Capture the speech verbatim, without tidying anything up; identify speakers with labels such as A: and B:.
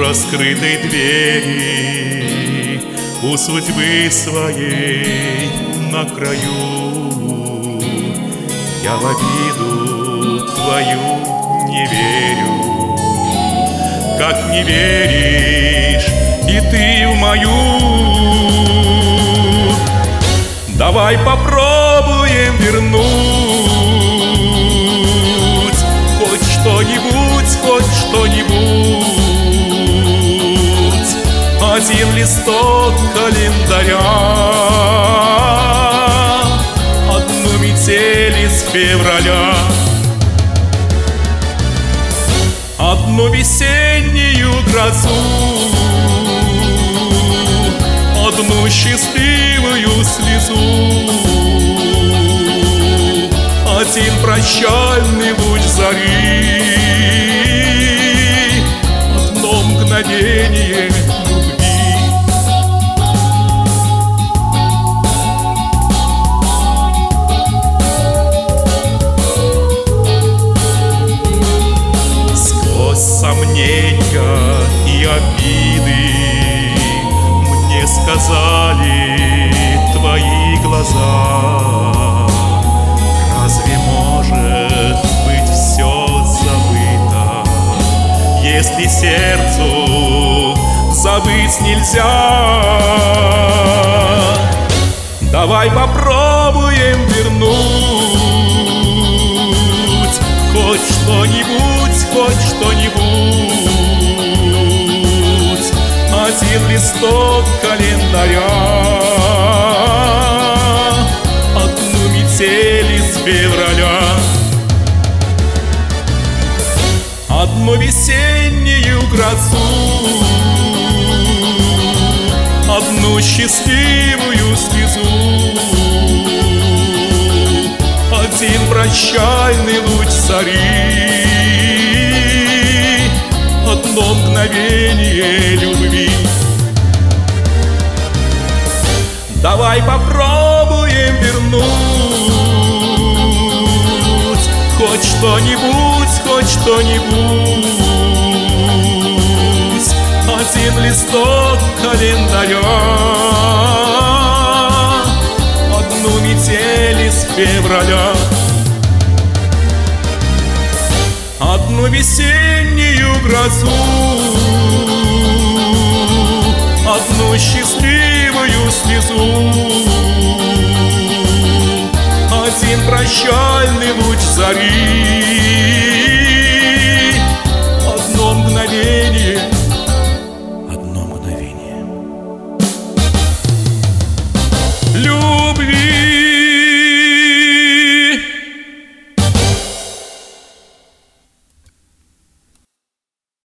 A: раскрытой двери у судьбы своей на краю. Я в обиду твою не верю, как не веришь и ты в мою. Давай попробуем вернуть хоть что-нибудь, хоть что-нибудь. Один листок календаря, одну метель из февраля, одну весеннюю грозу, одну счастливую слезу, один прощальный луч зари, одно мгновение любви. Сквозь сомнения и обиды мне сказали твои глаза: разве может быть все забыто, если сердцу забыть нельзя? Давай попробуем вернуть хоть что-нибудь, хоть что-нибудь. Один листок календаря, одну метель из февраля, одну весеннюю грозу, одну счастливую слезу, один прощальный луч зари, одно мгновение любви. Давай попробуем вернуть хоть что-нибудь, хоть что-нибудь. Один листок календаря, одну метель из февраля, одну весеннюю грозу, одну счастливую слезу, один прощальный луч зари,